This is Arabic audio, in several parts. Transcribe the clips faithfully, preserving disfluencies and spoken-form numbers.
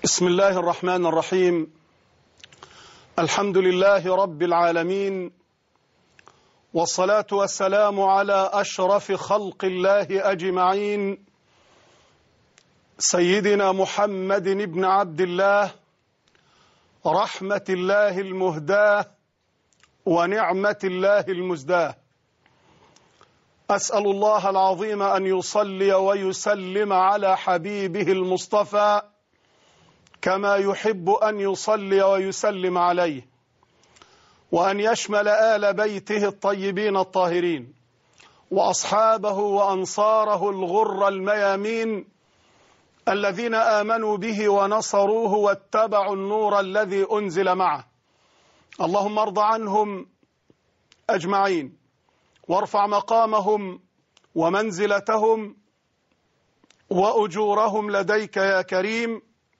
بسم الله الرحمن الرحيم. الحمد لله رب العالمين، والصلاة والسلام على أشرف خلق الله أجمعين، سيدنا محمد بن عبد الله، رحمة الله المهداة ونعمة الله المزداة. أسأل الله العظيم أن يصلي ويسلم على حبيبه المصطفى كما يحب أن يصلي ويسلم عليه، وأن يشمل آل بيته الطيبين الطاهرين وأصحابه وأنصاره الغر الميامين الذين آمنوا به ونصروه واتبعوا النور الذي أنزل معه. اللهم ارض عنهم أجمعين، وارفع مقامهم ومنزلتهم وأجورهم لديك يا كريم،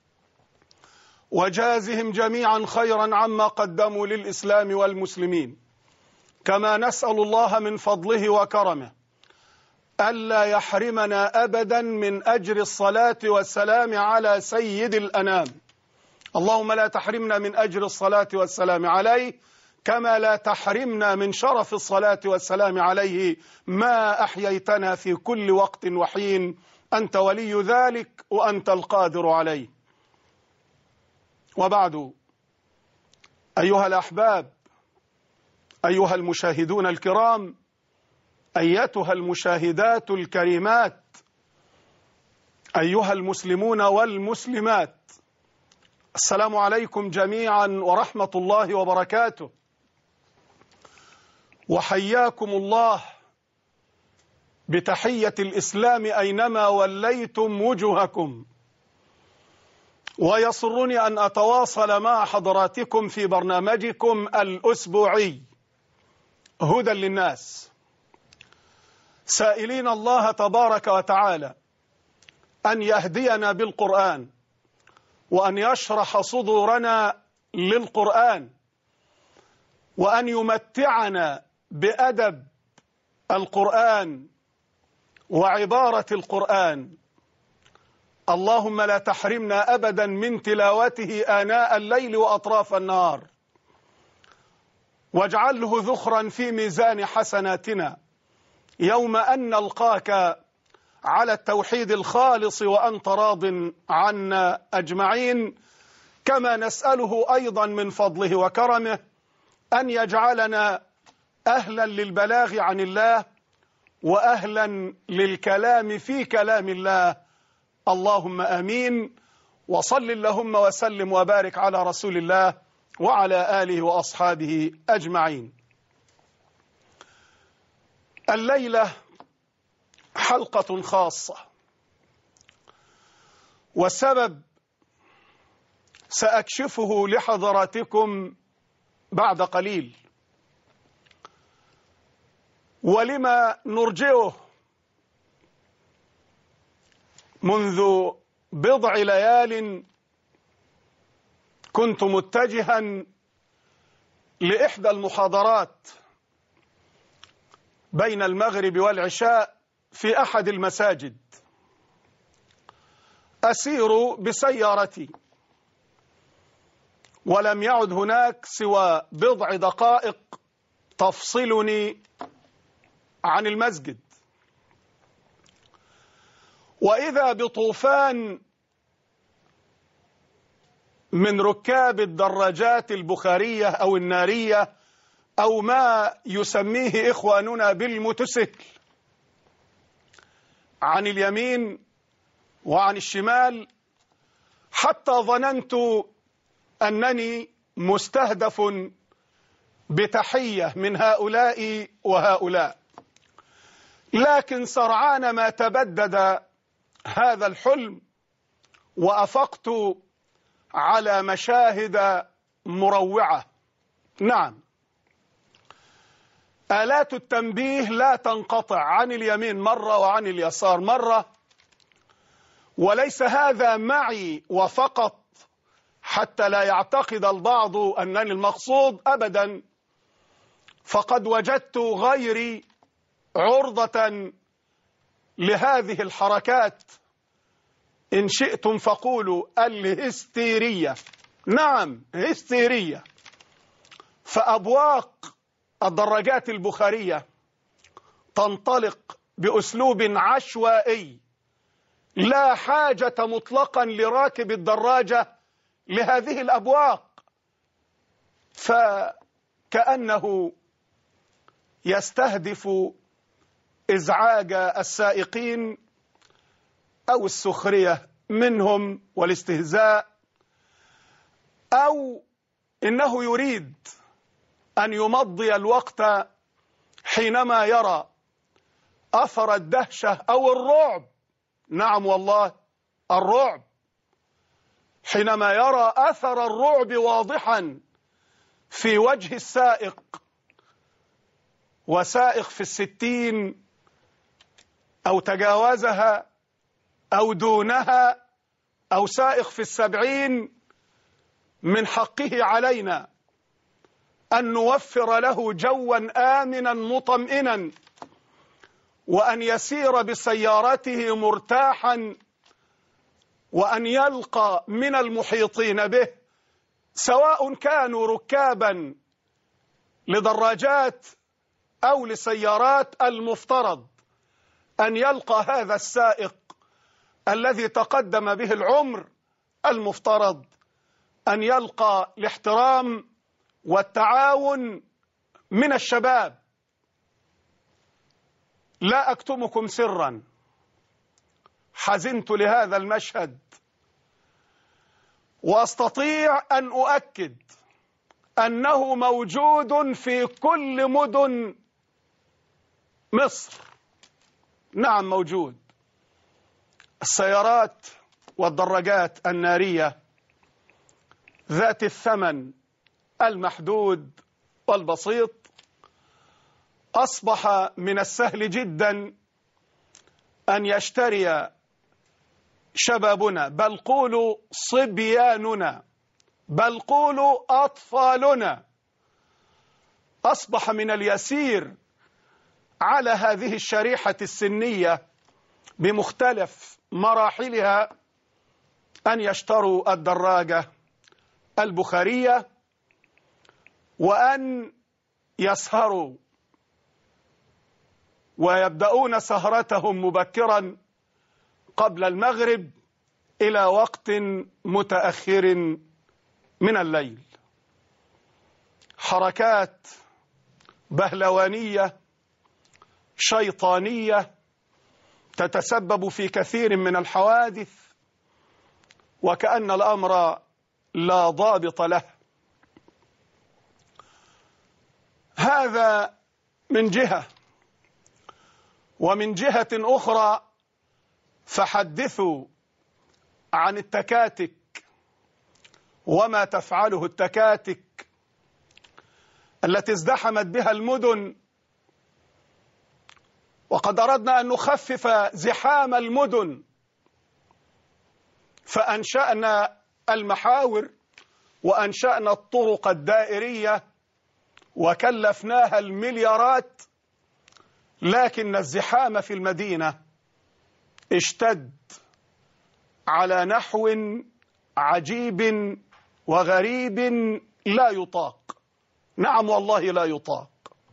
وجازهم جميعا خيرا عما قدموا للإسلام والمسلمين. كما نسأل الله من فضله وكرمه ألا يحرمنا أبدا من أجر الصلاة والسلام على سيد الأنام. اللهم لا تحرمنا من أجر الصلاة والسلام عليه، كما لا تحرمنا من شرف الصلاة والسلام عليه ما أحييتنا في كل وقت وحين. أنت ولي ذلك وأنت القادر عليه. وبعد، أيها الأحباب، أيها المشاهدون الكرام، أيتها المشاهدات الكريمات، أيها المسلمون والمسلمات، السلام عليكم جميعا ورحمة الله وبركاته، وحياكم الله بتحية الإسلام أينما وليتم وجوهكم. ويسرني أن أتواصل مع حضراتكم في برنامجكم الأسبوعي هدى للناس، سائلين الله تبارك وتعالى أن يهدينا بالقرآن، وأن يشرح صدورنا للقرآن، وأن يمتعنا بأدب القرآن وعبارة القرآن. اللهم لا تحرمنا أبدا من تلاوته آناء الليل وأطراف النهار، واجعله ذخرا في ميزان حسناتنا يوم أن نلقاك على التوحيد الخالص وأنت راض عنا أجمعين. كما نسأله أيضا من فضله وكرمه أن يجعلنا أهلا للبلاغ عن الله وأهلا للكلام في كلام الله. اللهم آمين. وصل اللهم وسلم وبارك على رسول الله وعلى آله وأصحابه أجمعين. الليلة حلقة خاصة، والسبب سأكشفه لحضراتكم بعد قليل. ولما نرجئه منذ بضع ليال كنت متجها لإحدى المحاضرات بين المغرب والعشاء في أحد المساجد، أسير بسيارتي، ولم يعد هناك سوى بضع دقائق تفصلني عن المسجد، وإذا بطوفان من ركاب الدراجات البخارية أو النارية أو ما يسميه إخواننا بالموتوسيكل، عن اليمين وعن الشمال، حتى ظننت أنني مستهدف بتحية من هؤلاء وهؤلاء. لكن سرعان ما تبدد هذا الحلم وأفقت على مشاهد مروعة. نعم، آلات التنبيه لا تنقطع عن اليمين مرة وعن اليسار مرة، وليس هذا معي وفقط حتى لا يعتقد البعض أنني المقصود أبدا، فقد وجدت غيري عرضة لهذه الحركات إن شئتم فقولوا الهستيرية، نعم هستيرية. فأبواق الدراجات البخارية تنطلق بأسلوب عشوائي، لا حاجة مطلقا لراكب الدراجة لهذه الأبواق، فكأنه يستهدف إزعاج السائقين أو السخرية منهم والاستهزاء، أو إنه يريد أن يمضي الوقت حينما يرى أثر الدهشة أو الرعب، نعم والله الرعب، حينما يرى أثر الرعب واضحا في وجه السائق، وسائق في الستين أو تجاوزها أو دونها أو سائق في السبعين، من حقه علينا أن نوفر له جوا آمنا مطمئنا، وأن يسير بسيارته مرتاحا، وأن يلقى من المحيطين به سواء كانوا ركابا لدراجات أو لسيارات، المفترض أن يلقى هذا السائق الذي تقدم به العمر، المفترض أن يلقى الاحترام والتعاون من الشباب. لا أكتمكم سرا، حزنت لهذا المشهد، وأستطيع أن أؤكد أنه موجود في كل مدن مصر، نعم موجود. السيارات والدراجات النارية ذات الثمن المحدود والبسيط أصبح من السهل جدا أن يشتري شبابنا، بل قولوا صبياننا، بل قولوا أطفالنا، أصبح من اليسير على هذه الشريحة السنية بمختلف مراحلها أن يشتروا الدراجة البخارية وأن يسهروا ويبدأون سهرتهم مبكرا قبل المغرب إلى وقت متأخر من الليل. حركات بهلوانية شيطانية تتسبب في كثير من الحوادث، وكأن الأمر لا ضابط له. هذا من جهة، ومن جهة أخرى فحدثوا عن التكاتك وما تفعله التكاتك التي ازدحمت بها المدن، وقد أردنا أن نخفف زحام المدن فأنشأنا المحاور وأنشأنا الطرق الدائرية وكلفناها المليارات، لكن الزحام في المدينة اشتد على نحو عجيب وغريب لا يطاق، نعم والله لا يطاق.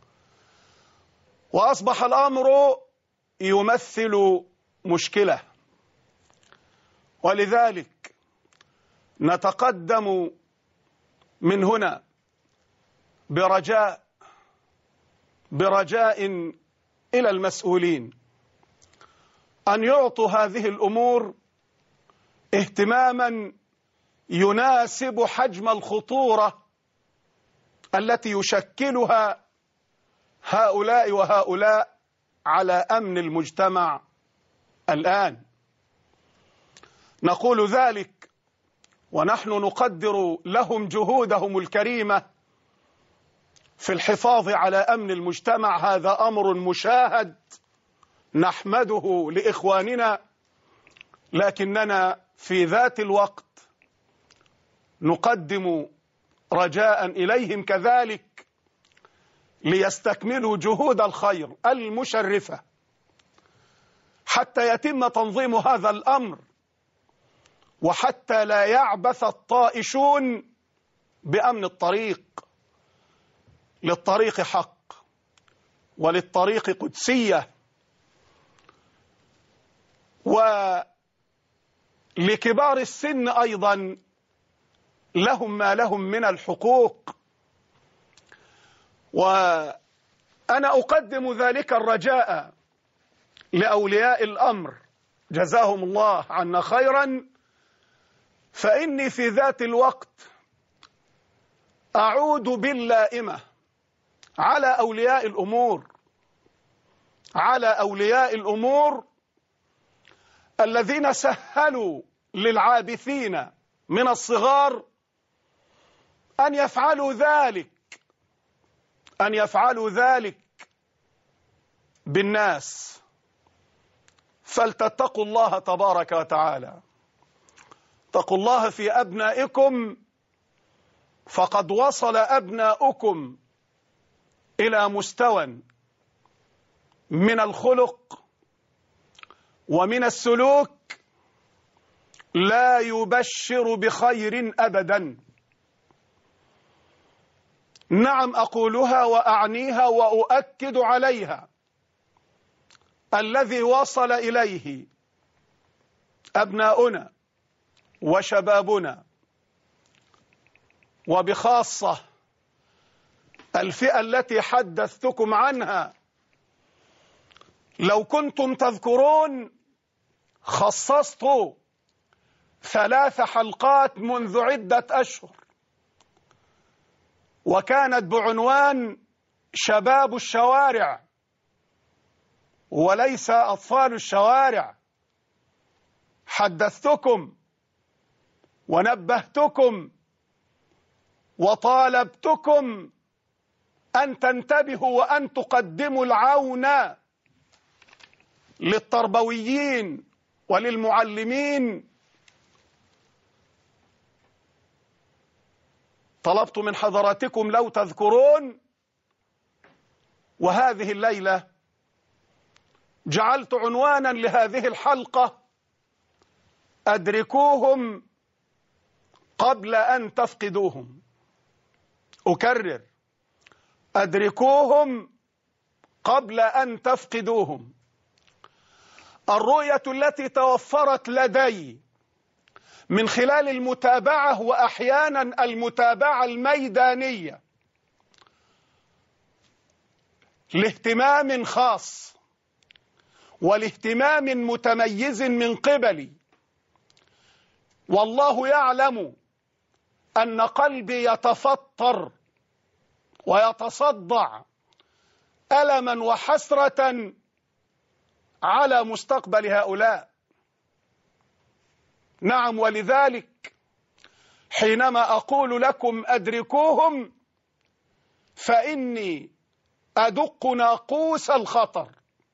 وأصبح الأمر يمثل مشكلة، ولذلك نتقدم من هنا برجاء برجاء إلى المسؤولين أن يعطوا هذه الأمور اهتماما يناسب حجم الخطورة التي يشكلها هؤلاء وهؤلاء على أمن المجتمع الآن. نقول ذلك ونحن نقدر لهم جهودهم الكريمة في الحفاظ على أمن المجتمع، هذا أمر مشاهد نحمده لإخواننا، لكننا في ذات الوقت نقدم رجاء إليهم كذلك ليستكملوا جهود الخير المشرفة حتى يتم تنظيم هذا الأمر وحتى لا يعبث الطائشون بأمن الطريق. للطريق حق وللطريق قدسية، ولكبار السن أيضا لهم ما لهم من الحقوق. وأنا أقدم ذلك الرجاء لأولياء الأمر جزاهم الله عنا خيرا، فإني في ذات الوقت أعود باللائمة على أولياء الأمور على أولياء الأمور الذين سهلوا للعابثين من الصغار أن يفعلوا ذلك أن يفعلوا ذلك بالناس. فلتتقوا الله تبارك وتعالى، اتقوا الله في أبنائكم، فقد وصل أبناؤكم إلى مستوى من الخلق ومن السلوك لا يبشر بخير أبدا. نعم، أقولها وأعنيها وأؤكد عليها. الذي وصل إليه أبناؤنا وشبابنا، وبخاصة الفئة التي حدثتكم عنها، لو كنتم تذكرون خصصت ثلاث حلقات منذ عدة أشهر، وكانت بعنوان شباب الشوارع وليس أطفال الشوارع. حدثتكم ونبهتكم وطالبتكم أن تنتبهوا وأن تقدموا العون للتربويين وللمعلمين. طلبت من حضراتكم لو تذكرون، وهذه الليلة جعلت عنوانا لهذه الحلقة: أدركوهم قبل أن تفقدوهم. أكرر: أدركوهم قبل أن تفقدوهم. الرؤية التي توفرت لدي من خلال المتابعة وأحيانا المتابعة الميدانية لاهتمام خاص ولاهتمام متميز من قبلي، والله يعلم أن قلبي يتفطر ويتصدع ألما وحسرة على مستقبل هؤلاء. نعم، ولذلك حينما أقول لكم أدركوهم فإني أدق ناقوس الخطر،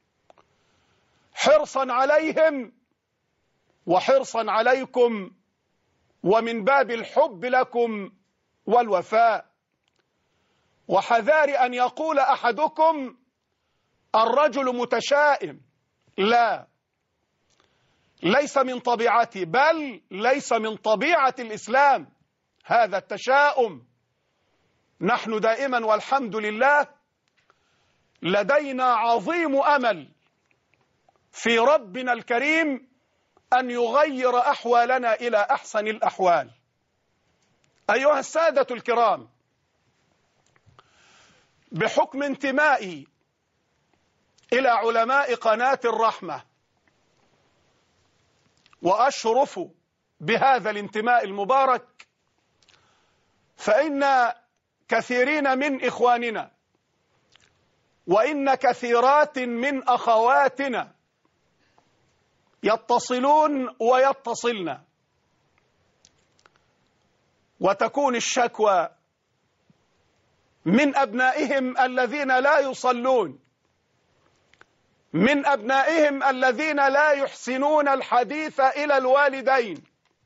حرصا عليهم وحرصا عليكم، ومن باب الحب لكم والوفاء. وحذار أن يقول أحدكم الرجل متشائم. لا، ليس من طبيعتي، بل ليس من طبيعة الإسلام هذا التشاؤم. نحن دائما والحمد لله لدينا عظيم أمل في ربنا الكريم أن يغير أحوالنا إلى أحسن الأحوال. أيها السادة الكرام، بحكم انتمائي إلى علماء قناة الرحمة، وأشرف بهذا الانتماء المبارك، فإن كثيرين من إخواننا وإن كثيرات من أخواتنا يتصلون ويتصلن، وتكون الشكوى من أبنائهم الذين لا يصلون، من أبنائهم الذين لا يحسنون الحديث إلى الوالدين،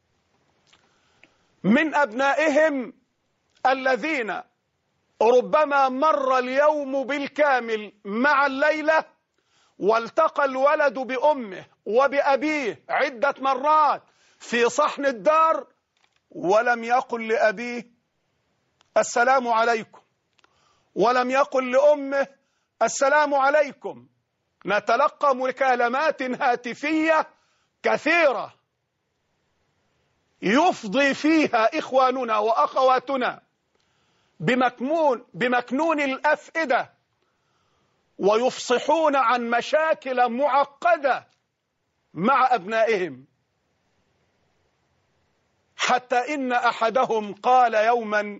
من أبنائهم الذين ربما مر اليوم بالكامل مع الليلة والتقى الولد بأمه وبأبيه عدة مرات في صحن الدار ولم يقل لأبيه السلام عليكم، ولم يقل لأمه السلام عليكم. نتلقى مكالمات هاتفية كثيرة يفضي فيها إخواننا وأخواتنا بمكنون, بمكنون الأفئدة، ويفصحون عن مشاكل معقدة مع أبنائهم، حتى إن أحدهم قال يوما: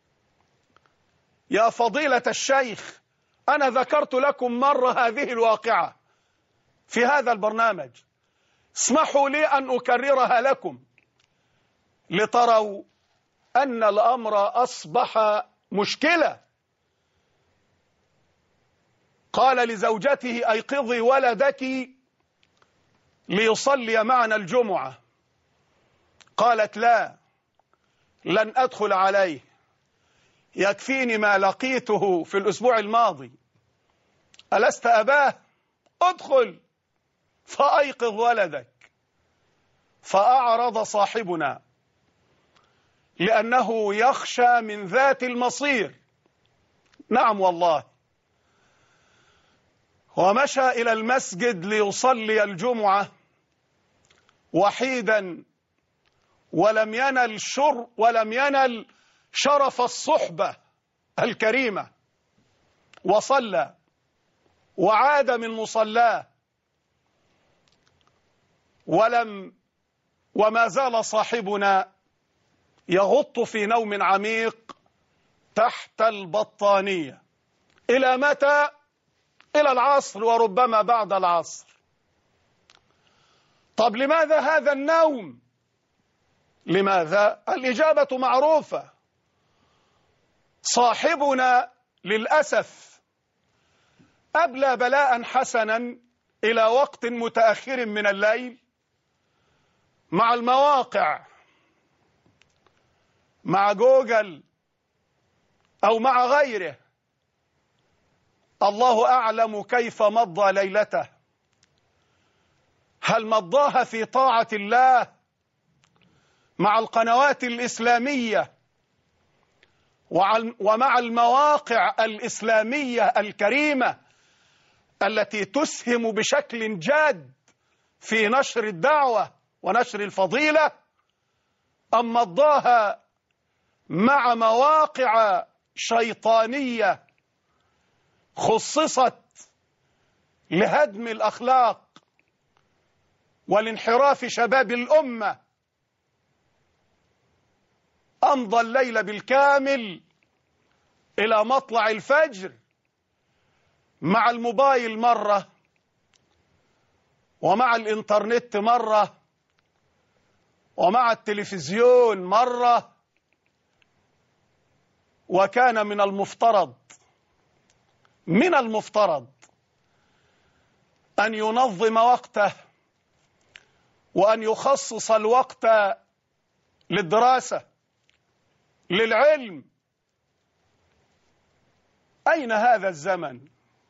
يا فضيلة الشيخ، أنا ذكرت لكم مرة هذه الواقعة في هذا البرنامج، اسمحوا لي أن أكررها لكم لتروا أن الأمر أصبح مشكلة. قال لزوجته: أيقظي ولدك ليصلي معنا الجمعة. قالت: لا، لن أدخل عليه، يكفيني ما لقيته في الأسبوع الماضي. ألست أباه؟ ادخل فأيقظ ولدك. فأعرض صاحبنا لأنه يخشى من ذات المصير. نعم والله. ومشى إلى المسجد ليصلي الجمعة وحيدا، ولم ينل شر ولم ينل شرف الصحبة الكريمة، وصلى وعاد من مصلاه، ولم وما زال صاحبنا يغط في نوم عميق تحت البطانية. إلى متى؟ إلى العصر، وربما بعد العصر. طب لماذا هذا النوم؟ لماذا؟ الإجابة معروفة. صاحبنا للأسف أبلى بلاء حسنا إلى وقت متأخر من الليل مع المواقع، مع جوجل أو مع غيره. الله أعلم كيف مضى ليلته، هل مضاها في طاعة الله مع القنوات الإسلامية ومع المواقع الإسلامية الكريمة التي تسهم بشكل جاد في نشر الدعوة ونشر الفضيلة، أم مضاها مع مواقع شيطانية خصصت لهدم الأخلاق والانحراف شباب الأمة؟ أمضى الليل بالكامل إلى مطلع الفجر مع الموبايل مرة، ومع الإنترنت مرة، ومع التلفزيون مرة. وكان من المفترض من المفترض أن ينظم وقته وأن يخصص الوقت للدراسة، للعلم. أين هذا الزمن؟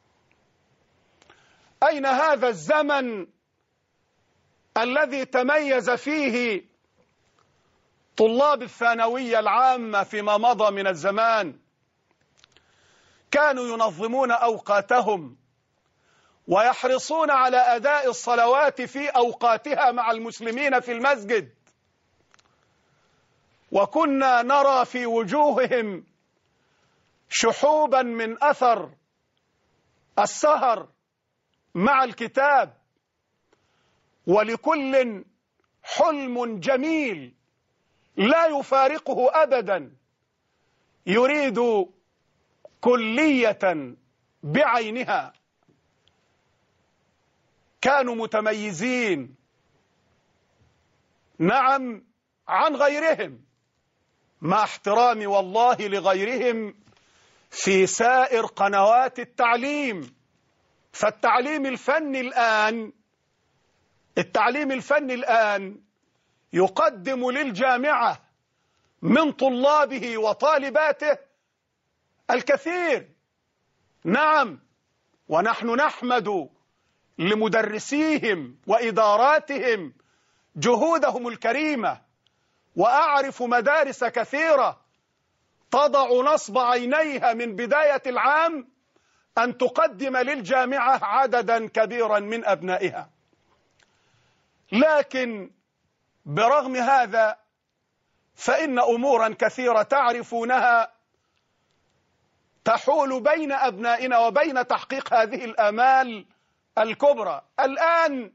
أين هذا الزمن الذي تميز فيه طلاب الثانوية العامة فيما مضى من الزمان؟ كانوا ينظمون أوقاتهم ويحرصون على أداء الصلوات في أوقاتها مع المسلمين في المسجد، وكنا نرى في وجوههم شحوبا من أثر السهر مع الكتاب. ولكل حلم جميل لا يفارقه أبدا، يريد كلية بعينها. كانوا متميزين نعم عن غيرهم، مع احترامي والله لغيرهم في سائر قنوات التعليم. فالتعليم الفني الآن التعليم الفني الآن يقدم للجامعة من طلابه وطالباته الكثير. نعم، ونحن نحمد لمدرسيهم وإداراتهم جهودهم الكريمة، وأعرف مدارس كثيرة تضع نصب عينيها من بداية العام أن تقدم للجامعة عددا كبيرا من أبنائها. لكن برغم هذا فإن أمورا كثيرة تعرفونها تحول بين أبنائنا وبين تحقيق هذه الآمال الكبرى. الآن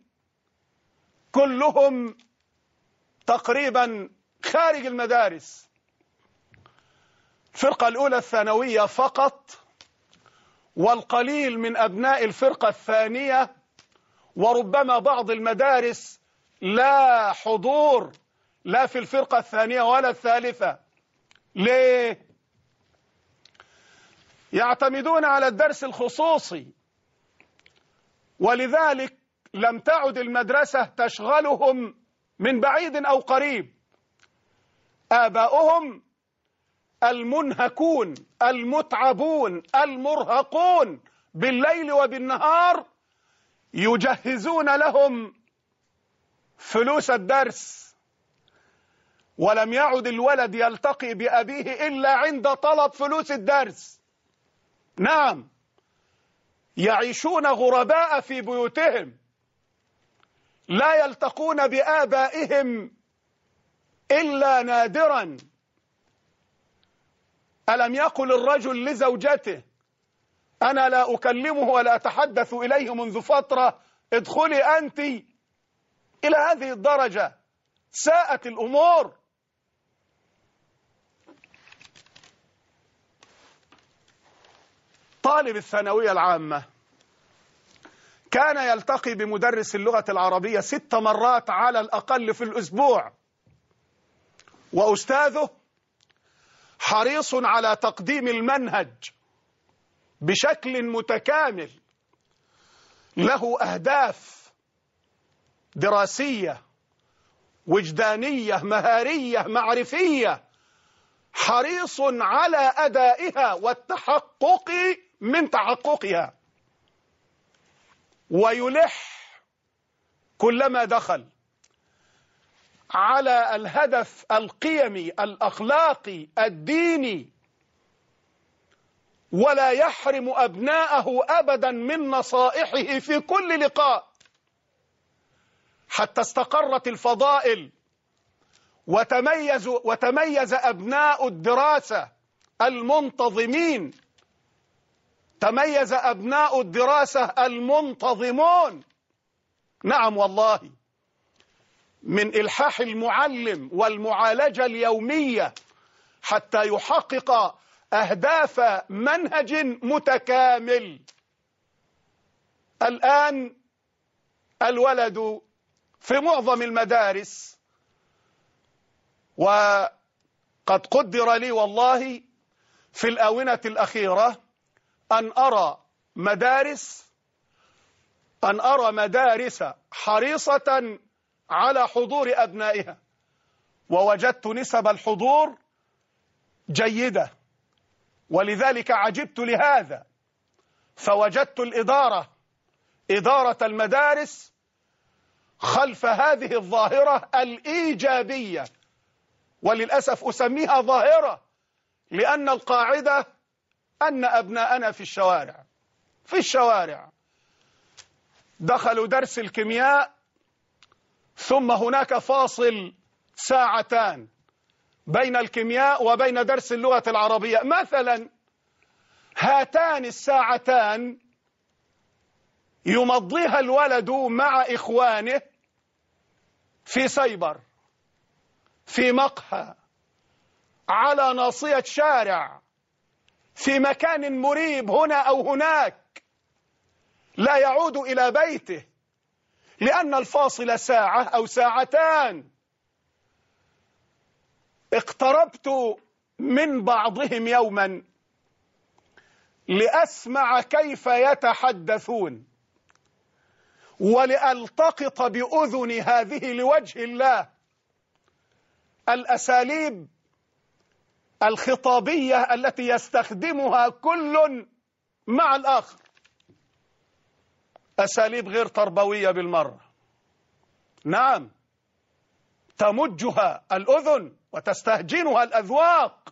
كلهم تقريبا خارج المدارس. الفرقة الأولى الثانوية فقط، والقليل من أبناء الفرقة الثانية، وربما بعض المدارس لا حضور لا في الفرقة الثانية ولا الثالثة. ليه؟ يعتمدون على الدرس الخصوصي، ولذلك لم تعد المدرسة تشغلهم من بعيد أو قريب. آباؤهم المنهكون المتعبون المرهقون بالليل وبالنهار يجهزون لهم فلوس الدرس، ولم يعد الولد يلتقي بأبيه إلا عند طلب فلوس الدرس. نعم، يعيشون غرباء في بيوتهم، لا يلتقون بآبائهم إلا نادرا. ألم يقل الرجل لزوجته: أنا لا أكلمه ولا أتحدث إليه منذ فترة، ادخلي أنت. إلى هذه الدرجة ساءت الأمور. طالب الثانوية العامة كان يلتقي بمدرس اللغة العربية ست مرات على الأقل في الأسبوع، وأستاذه حريص على تقديم المنهج بشكل متكامل، له أهداف دراسية وجدانية مهارية معرفية، حريص على أدائها والتحقق من تحققها، ويلح كلما دخل على الهدف القيمي الأخلاقي الديني، ولا يحرم أبناءه أبدا من نصائحه في كل لقاء، حتى استقرت الفضائل وتميز وتميز أبناء الدراسة المنتظمين، تميز أبناء الدراسة المنتظمون. نعم والله، من إلحاح المعلم والمعالجة اليومية حتى يحقق أهداف منهج متكامل. الآن الولد في معظم المدارس، وقد قدر لي والله في الآونة الأخيرة أن أرى مدارس أن أرى مدارس حريصة على حضور أبنائها، ووجدت نسب الحضور جيدة، ولذلك عجبت لهذا، فوجدت الإدارة إدارة المدارس خلف هذه الظاهرة الإيجابية، وللأسف أسميها ظاهرة لأن القاعدة أن أبناءنا في الشوارع في الشوارع دخلوا درس الكيمياء، ثم هناك فاصل ساعتان بين الكيمياء وبين درس اللغة العربية مثلا. هاتان الساعتان يمضيها الولد مع إخوانه في سايبر، في مقهى، على ناصية شارع، في مكان مريب هنا أو هناك، لا يعود إلى بيته لأن الفاصل ساعة أو ساعتان. اقتربت من بعضهم يوما لأسمع كيف يتحدثون، ولألتقط بأذن هذه لوجه الله الأساليب الخطابية التي يستخدمها كل مع الآخر، أساليب غير تربوية بالمرة. نعم، تمجها الأذن وتستهجنها الأذواق.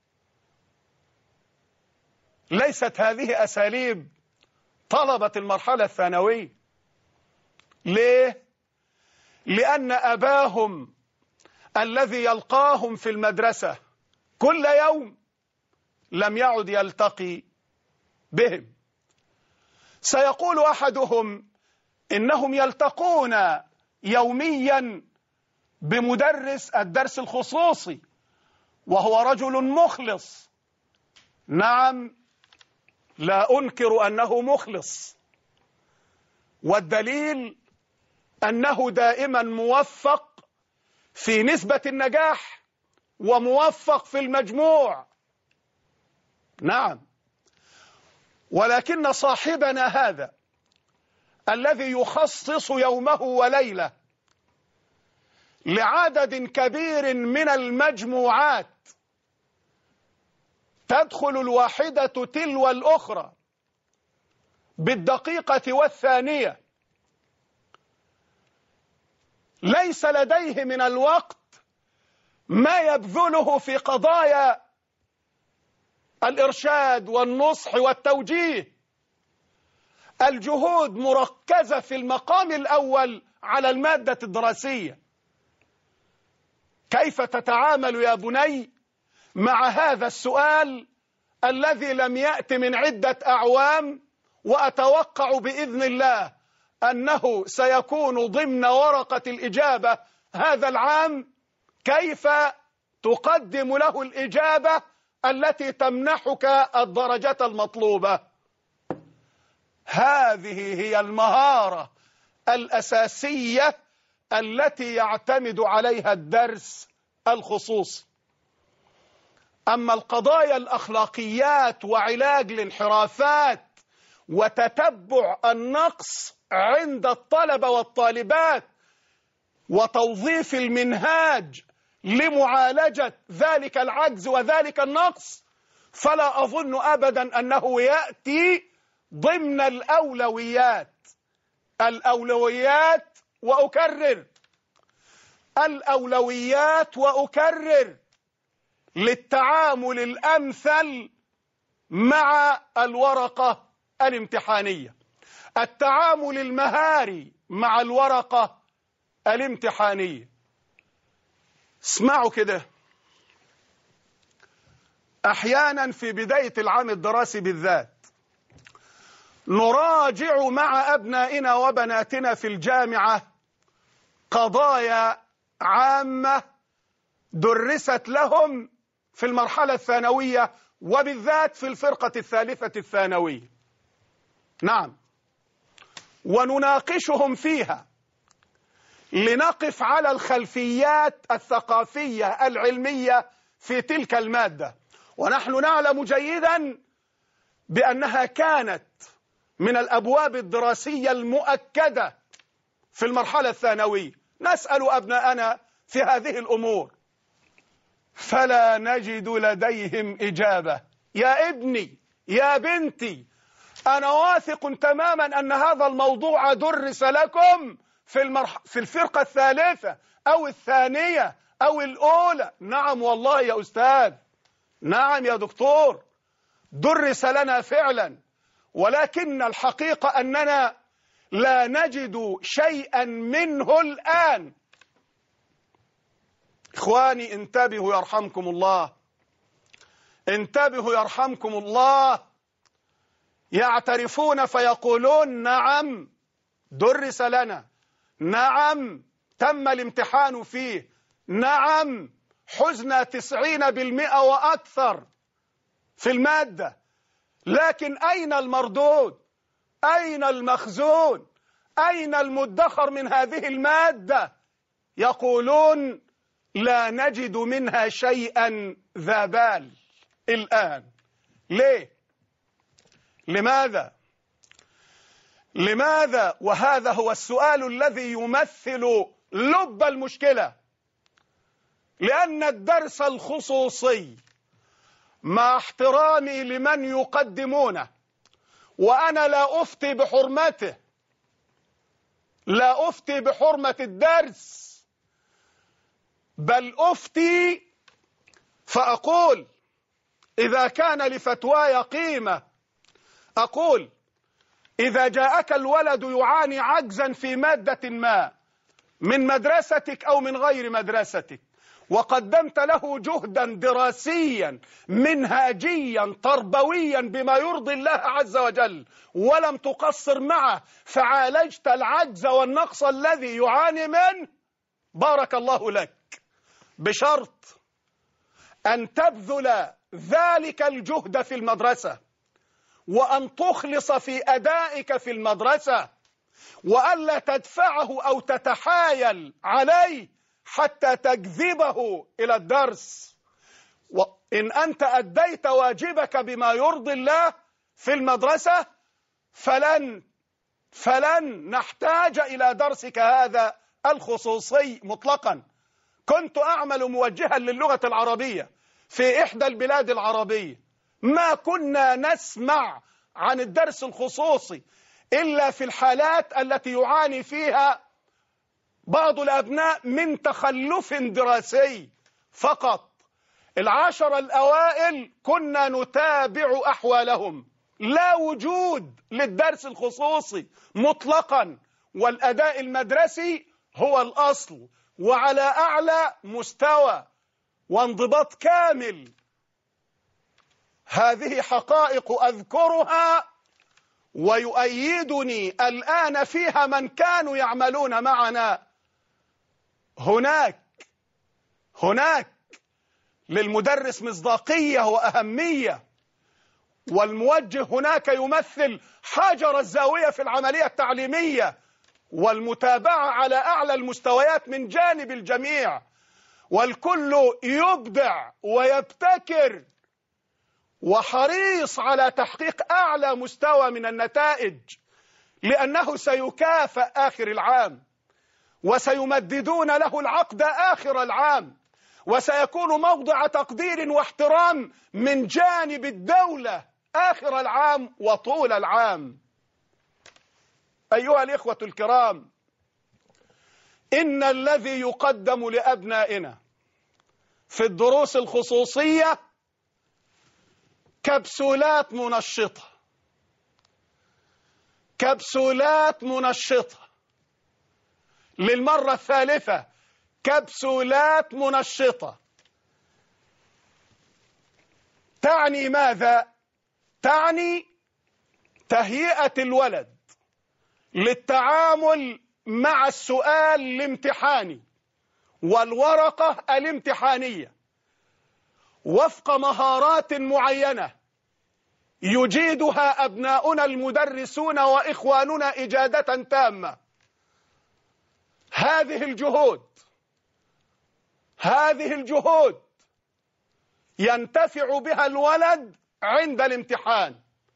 ليست هذه أساليب طلبة المرحلة الثانوية. ليه؟ لأن أباهم الذي يلقاهم في المدرسة كل يوم لم يعد يلتقي بهم. سيقول أحدهم إنهم يلتقون يوميا بمدرس الدرس الخصوصي وهو رجل مخلص. نعم، لا أنكر أنه مخلص، والدليل أنه دائما موفق في نسبة النجاح وموفق في المجموع. نعم، ولكن صاحبنا هذا الذي يخصص يومه وليلة لعدد كبير من المجموعات تدخل الواحدة تلو الأخرى بالدقيقة والثانية، ليس لديه من الوقت ما يبذله في قضايا الإرشاد والنصح والتوجيه. الجهود مركزة في المقام الأول على المادة الدراسية. كيف تتعامل يا بني مع هذا السؤال الذي لم يأت من عدة أعوام، وأتوقع بإذن الله أنه سيكون ضمن ورقة الإجابة هذا العام؟ كيف تقدم له الإجابة التي تمنحك الدرجة المطلوبة؟ هذه هي المهارة الأساسية التي يعتمد عليها الدرس الخصوصي. أما القضايا الأخلاقيات وعلاج الانحرافات وتتبع النقص عند الطلبة والطالبات وتوظيف المنهاج لمعالجة ذلك العجز وذلك النقص، فلا أظن أبدا أنه يأتي ضمن الأولويات. الأولويات وأكرر الأولويات وأكرر للتعامل الأمثل مع الورقة الامتحانية، التعامل المهاري مع الورقة الامتحانية. اسمعوا كده، أحيانا في بداية العام الدراسي بالذات نراجع مع أبنائنا وبناتنا في الجامعة قضايا عامة درست لهم في المرحلة الثانوية وبالذات في الفرقة الثالثة الثانوية. نعم، ونناقشهم فيها لنقف على الخلفيات الثقافية العلمية في تلك المادة، ونحن نعلم جيدا بأنها كانت من الأبواب الدراسية المؤكدة في المرحلة الثانوية. نسأل أبناءنا في هذه الأمور فلا نجد لديهم إجابة. يا ابني يا بنتي، أنا واثق تماما أن هذا الموضوع درس لكم في, المرح... في الفرقة الثالثة أو الثانية أو الأولى. نعم والله يا أستاذ، نعم يا دكتور، درس لنا فعلا، ولكن الحقيقة أننا لا نجد شيئا منه الآن. إخواني انتبهوا يرحمكم الله، انتبهوا يرحمكم الله. يعترفون فيقولون نعم درس لنا، نعم تم الامتحان فيه، نعم حزنا تسعين بالمئة وأكثر في المادة، لكن أين المردود؟ أين المخزون؟ أين المدخر من هذه المادة؟ يقولون لا نجد منها شيئا ذا بال الآن. ليه؟ لماذا؟ لماذا؟ وهذا هو السؤال الذي يمثل لب المشكلة. لأن الدرس الخصوصي مع احترامي لمن يقدمونه، وأنا لا أفتي بحرمته، لا أفتي بحرمة الدرس، بل أفتي فأقول إذا كان لفتواي قيمة، أقول إذا جاءك الولد يعاني عجزا في مادة ما من مدرستك أو من غير مدرستك، وقدمت له جهدا دراسيا منهاجيا تربويا بما يرضي الله عز وجل، ولم تقصر معه، فعالجت العجز والنقص الذي يعاني منه، بارك الله لك، بشرط أن تبذل ذلك الجهد في المدرسة، وأن تخلص في أدائك في المدرسة، وألا تدفعه أو تتحايل عليه حتى تجذبه إلى الدرس. وإن أنت أديت واجبك بما يرضي الله في المدرسة فلن فلن نحتاج إلى درسك هذا الخصوصي مطلقا. كنت أعمل موجها للغة العربية في إحدى البلاد العربية، ما كنا نسمع عن الدرس الخصوصي إلا في الحالات التي يعاني فيها بعض الأبناء من تخلف دراسي فقط. العشر الأوائل كنا نتابع أحوالهم، لا وجود للدرس الخصوصي مطلقا، والأداء المدرسي هو الأصل وعلى أعلى مستوى وانضباط كامل. هذه حقائق أذكرها ويؤيدني الآن فيها من كانوا يعملون معنا. هناك هناك للمدرس مصداقية وأهمية، والموجه هناك يمثل حجر الزاوية في العملية التعليمية، والمتابعة على أعلى المستويات من جانب الجميع، والكل يبدع ويبتكر وحريص على تحقيق أعلى مستوى من النتائج، لأنه سيكافأ آخر العام، وسيمددون له العقد آخر العام، وسيكون موضع تقدير واحترام من جانب الدولة آخر العام وطول العام. أيها الإخوة الكرام، إن الذي يقدم لأبنائنا في الدروس الخصوصية كبسولات منشطة، كبسولات منشطة للمرة الثالثة، كبسولات منشطة. تعني ماذا؟ تعني تهيئة الولد للتعامل مع السؤال الامتحاني والورقة الامتحانية وفق مهارات معينة يجيدها أبناؤنا المدرسون وإخواننا إجادة تامة. هذه الجهود هذه الجهود ينتفع بها الولد عند الامتحان،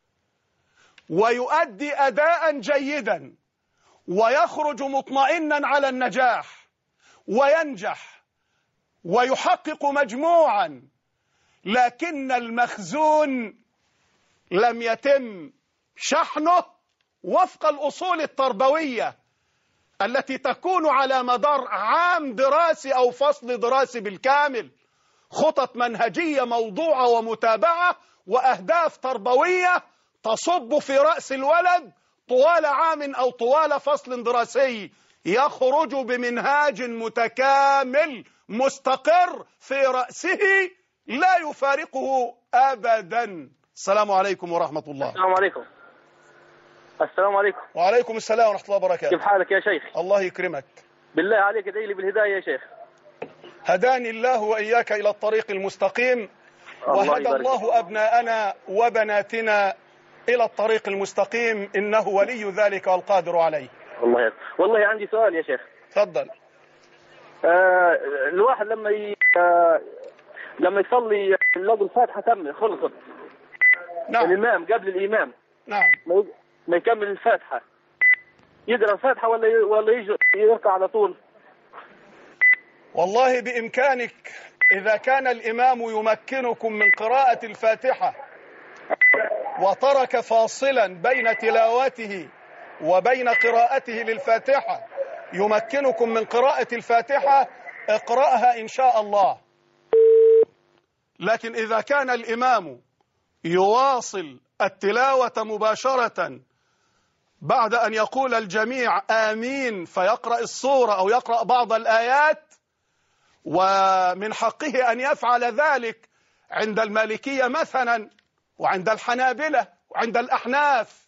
ويؤدي أداء جيدا، ويخرج مطمئنا على النجاح، وينجح ويحقق مجموعا. لكن المخزون لم يتم شحنه وفق الأصول التربوية التي تكون على مدار عام دراسي أو فصل دراسي بالكامل، خطط منهجية موضوعة ومتابعة وأهداف تربوية تصب في رأس الولد طوال عام أو طوال فصل دراسي، يخرج بمنهاج متكامل مستقر في رأسه لا يفارقه أبدا. السلام عليكم ورحمة الله. السلام عليكم. السلام عليكم. وعليكم السلام ورحمة الله وبركاته. كيف حالك يا شيخ؟ الله يكرمك. بالله عليك ادعي لي بالهداية يا شيخ. هداني الله وإياك إلى الطريق المستقيم، وهدى الله أبناءنا وبناتنا إلى الطريق المستقيم، إنه ولي ذلك والقادر عليه. الله يك. والله عندي سؤال يا شيخ. تفضل. آه الواحد لما ي... آه لما يصلي يلاقي الفاتحة تم خلصت. نعم. الإمام قبل الإمام. نعم. ما يكمل الفاتحة يقرأ الفاتحة ولا ي... ولا يجي يركع على طول؟ والله بإمكانك إذا كان الإمام يمكنكم من قراءة الفاتحة وترك فاصلا بين تلاوته وبين قراءته للفاتحة، يمكنكم من قراءة الفاتحة، اقرأها إن شاء الله. لكن إذا كان الإمام يواصل التلاوة مباشرة بعد أن يقول الجميع آمين فيقرأ السورة أو يقرأ بعض الآيات، ومن حقه أن يفعل ذلك عند المالكية مثلا وعند الحنابلة وعند الأحناف،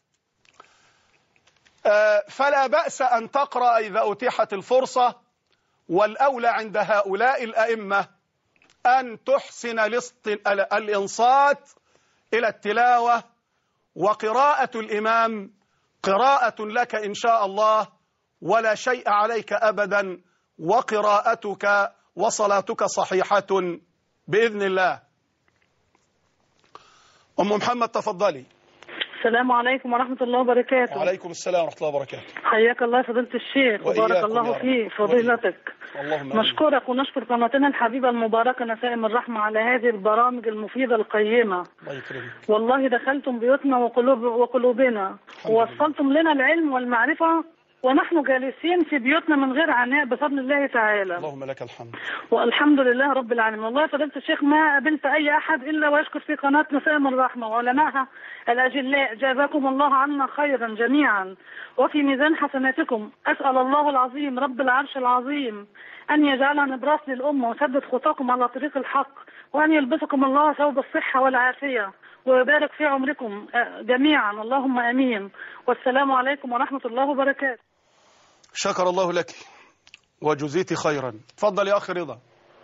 فلا بأس أن تقرأ إذا أتيحت الفرصة. والأولى عند هؤلاء الأئمة أن تحسن الإنصات إلى التلاوة، وقراءة الإمام قراءة لك إن شاء الله، ولا شيء عليك أبدا، وقراءتك وصلاتك صحيحة بإذن الله. أم محمد تفضلي. السلام عليكم ورحمة الله وبركاته. وعليكم السلام ورحمة الله وبركاته. حياك الله فضيلة الشيخ وبارك الله فيك فضيلتك. نشكرك ونشكر قناتنا الحبيبة المباركة نسائم الرحمة على هذه البرامج المفيدة القيمة. الله يكرمك. والله دخلتم بيوتنا وقلوب وقلوبنا ووصلتم لنا العلم والمعرفة ونحن جالسين في بيوتنا من غير عناء بفضل الله تعالى. اللهم لك الحمد. والحمد لله رب العالمين. والله فضيلة الشيخ ما قابلت أي أحد إلا ويشكر في قناة نسائم الرحمة وعلمائها الأجلاء، جزاكم الله عنا خيرا جميعا وفي ميزان حسناتكم. أسأل الله العظيم رب العرش العظيم أن يجعلها نبراس للأمة وسدد خطاكم على طريق الحق، وأن يلبسكم الله ثوب الصحة والعافية ويبارك في عمركم جميعا، اللهم آمين. والسلام عليكم ورحمة الله وبركاته. شكر الله لك وجزيت خيرا. تفضل يا أخي رضا.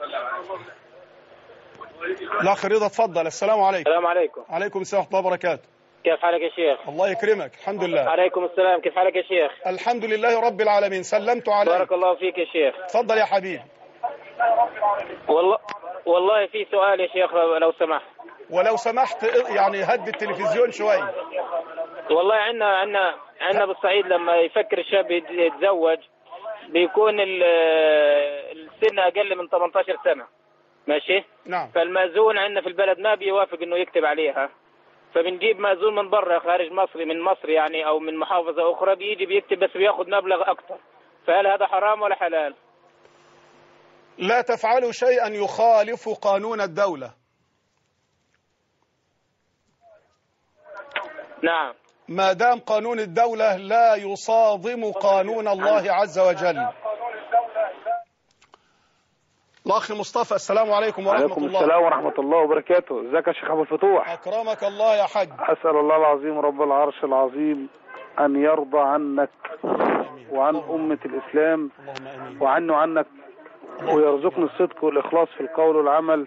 الأخ رضا تفضل. السلام عليكم. السلام عليكم. عليكم السلام ورحمة الله وبركاته. كيف حالك يا شيخ؟ الله يكرمك. الحمد لله. عليكم السلام. كيف حالك يا شيخ؟ الحمد لله رب العالمين. سلمت عليك. بارك الله فيك يا شيخ. تفضل يا حبيبي. والله والله في سؤال يا شيخ لو سمحت. ولو سمحت يعني هدي التلفزيون شوي. والله عندنا عندنا عندنا بالصعيد لما يفكر الشاب يتزوج بيكون السن اقل من ثمانية عشر سنة، ماشي؟ نعم. فالمأذون عندنا في البلد ما بيوافق انه يكتب عليها، فبنجيب مأذون من برا خارج مصر من مصر يعني او من محافظة اخرى بيجي بيكتب بس بياخذ مبلغ اكثر، فهل هذا حرام ولا حلال؟ لا تفعلوا شيئا يخالف قانون الدولة. نعم. ما دام قانون الدولة لا يصادم قانون الله عز وجل. الأخ مصطفى السلام عليكم ورحمة عليكم الله. السلام ورحمة الله وبركاته. ازيك يا شيخ أبو الفتوح؟ أكرمك الله يا حاج. أسأل الله العظيم رب العرش العظيم أن يرضى عنك وعن أمة الإسلام وعني وعنك، ويرزقنا الصدق والإخلاص في القول والعمل،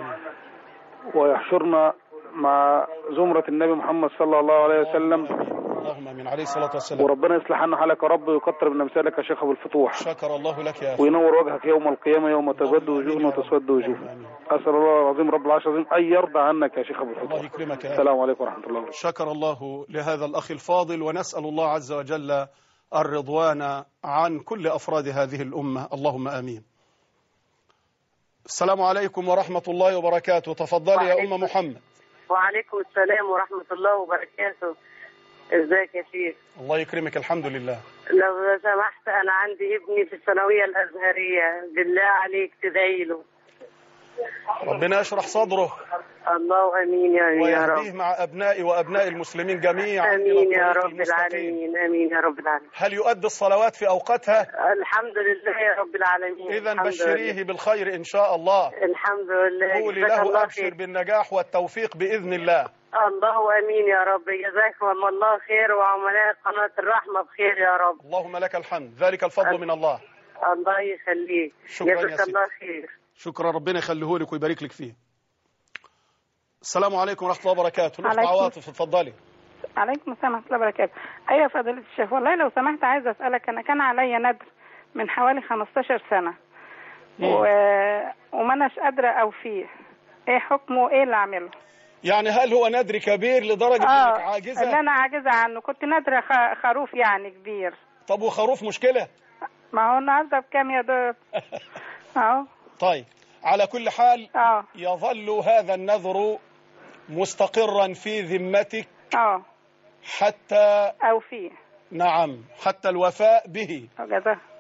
ويحشرنا مع زمرة النبي محمد صلى الله عليه وسلم. اللهم امين عليه الصلاة والسلام. وربنا يصلح لنا حالك يا رب ويكتر من امثالك يا شيخ ابو الفتوح. شكر الله لك يا اخي. وينور وجهك يوم القيامة يوم تبدو وجوهنا وتسود وجوه. أسأل الله العظيم رب العرش العظيم أن يرضى عنك يا شيخ ابو الفتوح. الله يكرمك يا السلام عليكم ورحمة الله وبركاته. شكر الله لهذا الأخ الفاضل، ونسأل الله عز وجل الرضوان عن كل أفراد هذه الأمة، اللهم آمين. السلام عليكم ورحمة الله وبركاته. تفضلي يا أم محمد. وعليكم السلام ورحمة الله وبركاته. ازيك يا شيخ؟ الله يكرمك. الحمد لله. لو سمحت أنا عندي ابني في الثانوية الأزهرية، بالله عليك تدعي له. ربنا يشرح صدره. الله امين يا رب. ويهديه مع ابنائي وابناء المسلمين جميعا. امين يا رب العالمين. امين يا رب العالمين. هل يؤدي الصلوات في اوقاتها؟ الحمد لله يا رب العالمين. اذا بشريه بالخير ان شاء الله. الحمد لله. قولي له ابشر بالنجاح والتوفيق باذن الله. الله امين يا رب. جزاكم الله خير وعملاء قناة الرحمة بخير يا رب. اللهم لك الحمد، ذلك الفضل من الله. الله يخليك. جزاك الله خير. شكرا، ربنا يخليه لك ويبارك لك فيه. السلام عليكم ورحمة الله وبركاته. الأخت عواطف اتفضلي. عليكم السلام ورحمة الله وبركاته. أيوة فضيلة الشيخ، والله لو سمحت عايزة أسألك، أنا كان عليا ندر من حوالي خمستاشر سنة و... وما أناش قادرة أوفيه، إيه حكمه وإيه اللي أعمله؟ يعني هل هو ندر كبير لدرجة آه إنك عاجزة؟ اللي أنا عاجزة عنه، كنت نادرة خ... خروف يعني كبير. طب وخروف مشكلة؟ ما هو النهارده بكام يا دكتور؟ أهو. طيب على كل حال اه يظل هذا النذر مستقرا في ذمتك اه حتى أو فيه. نعم حتى الوفاء به. جزاه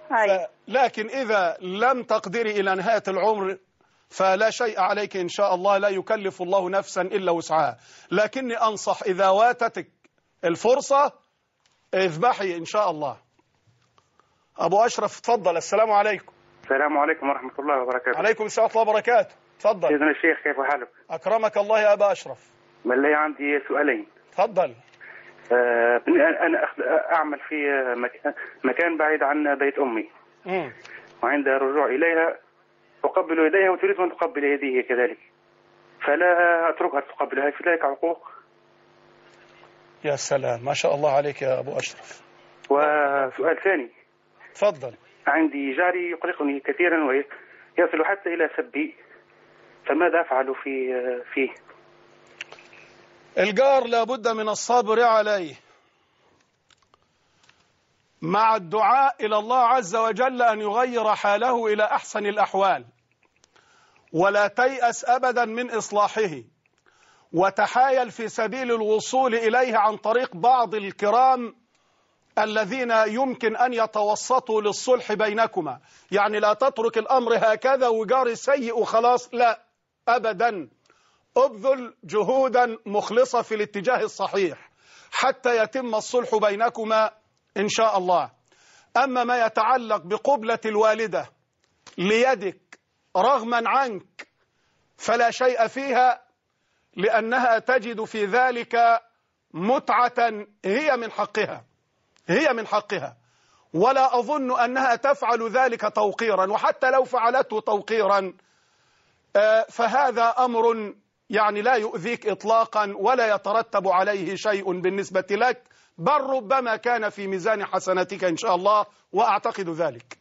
لكن إذا لم تقدري إلى نهاية العمر فلا شيء عليك إن شاء الله، لا يكلف الله نفسا إلا وسعها. لكني أنصح إذا واتتك الفرصة اذبحي إن شاء الله. أبو أشرف تفضل. السلام عليكم. السلام عليكم ورحمة الله وبركاته. عليكم السلام ورحمة الله وبركاته. تفضل. سيدنا الشيخ كيف حالك؟ أكرمك الله يا أبا أشرف. بالله عندي سؤالين. تفضل. آه أنا أعمل في مكان بعيد عن بيت أمي. م. وعند الرجوع إليها أقبل يديها وتريد أن تقبل يديه كذلك، فلا أتركها تقبلها، في ذلك عقوق؟ يا سلام، ما شاء الله عليك يا أبو أشرف. وسؤال ثاني. تفضل. عندي جاري يقلقني كثيرا ويصل حتى إلى سبي، فماذا أفعل في فيه؟ الجار لابد من الصبر عليه مع الدعاء إلى الله عز وجل أن يغير حاله إلى أحسن الأحوال، ولا تيأس أبدا من إصلاحه، وتحايل في سبيل الوصول إليه عن طريق بعض الكرام الذين يمكن أن يتوسطوا للصلح بينكما. يعني لا تترك الأمر هكذا وجاري سيء وخلاص، لا أبدا، أبذل جهودا مخلصة في الاتجاه الصحيح حتى يتم الصلح بينكما إن شاء الله. أما ما يتعلق بقبلة الوالدة ليدك رغما عنك فلا شيء فيها، لأنها تجد في ذلك متعة هي من حقها هي من حقها ولا أظن أنها تفعل ذلك توقيرا، وحتى لو فعلته توقيرا فهذا أمر يعني لا يؤذيك إطلاقا ولا يترتب عليه شيء بالنسبة لك، بل ربما كان في ميزان حسناتك إن شاء الله، وأعتقد ذلك.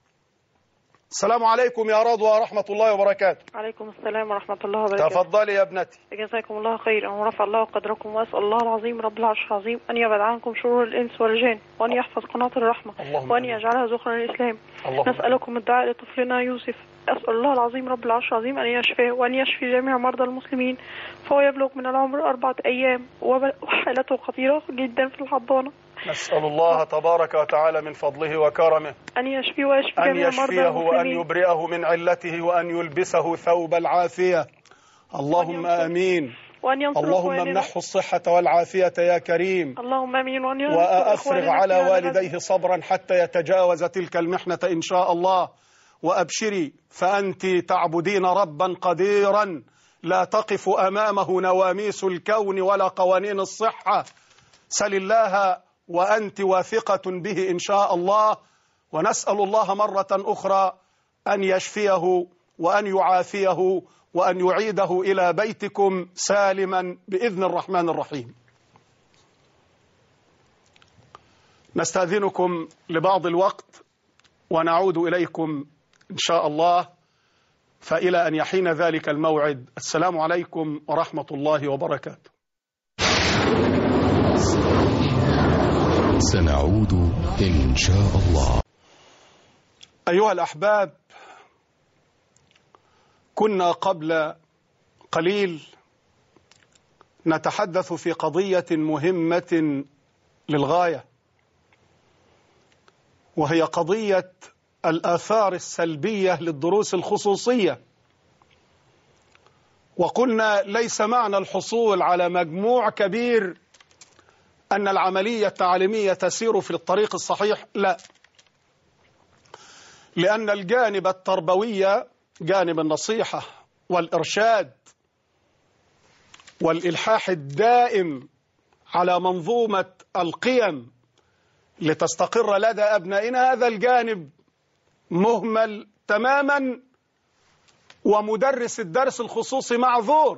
السلام عليكم يا رضوى ورحمة الله وبركاته. عليكم السلام ورحمة الله وبركاته. تفضلي يا ابنتي. جزاكم الله خيرا ورفع الله قدركم، وأسأل الله العظيم رب العرش العظيم أن يبعد عنكم شرور الإنس والجن، وأن يحفظ قناة الرحمة، وأن يجعلها ذخرا للإسلام. نسألكم الدعاء لطفلنا يوسف، أسأل الله العظيم رب العرش العظيم أن يشفيه وأن يشفي جميع مرضى المسلمين، فهو يبلغ من العمر أربعة أيام وحالته خطيرة جدا في الحضانة. نسأل الله تبارك وتعالى من فضله وكرمه أن يشفيه ويشفي جميع مرضى المسلمين، وأن يبرئه من علته وأن يلبسه ثوب العافية. اللهم آمين. اللهم امنحه الصحة والعافية يا كريم. اللهم آمين. وأفرغ على والديه صبرا حتى يتجاوز تلك المحنة إن شاء الله. وأبشري فأنت تعبدين ربا قديرا لا تقف أمامه نواميس الكون ولا قوانين الصحة. سل الله وأنت واثقة به إن شاء الله، ونسأل الله مرة أخرى أن يشفيه وأن يعافيه وأن يعيده إلى بيتكم سالما بإذن الرحمن الرحيم. نستأذنكم لبعض الوقت ونعود إليكم إن شاء الله، فإلى أن يحين ذلك الموعد، السلام عليكم ورحمة الله وبركاته. سنعود إن شاء الله. أيها الأحباب، كنا قبل قليل نتحدث في قضية مهمة للغاية، وهي قضية الآثار السلبية للدروس الخصوصية. وقلنا ليس معنى الحصول على مجموع كبير أن العملية التعليمية تسير في الطريق الصحيح، لا، لأن الجانب التربوي، جانب النصيحة والإرشاد والإلحاح الدائم على منظومة القيم لتستقر لدى أبنائنا، هذا الجانب مهمل تماما، ومدرس الدرس الخصوصي معذور.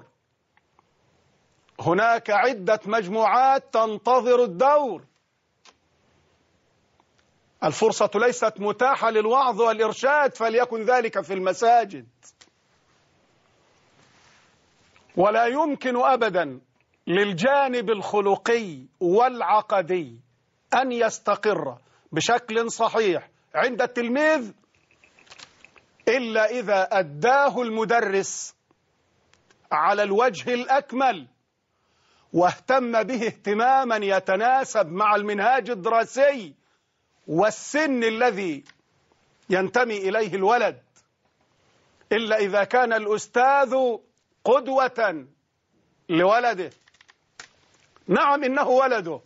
هناك عدة مجموعات تنتظر الدور. الفرصة ليست متاحة للوعظ والإرشاد، فليكن ذلك في المساجد. ولا يمكن أبدا للجانب الخلقي والعقدي أن يستقر بشكل صحيح عند التلميذ إلا إذا أداه المدرس على الوجه الأكمل، واهتم به اهتماما يتناسب مع المنهاج الدراسي والسن الذي ينتمي إليه الولد، إلا إذا كان الأستاذ قدوة لولده. نعم إنه ولده.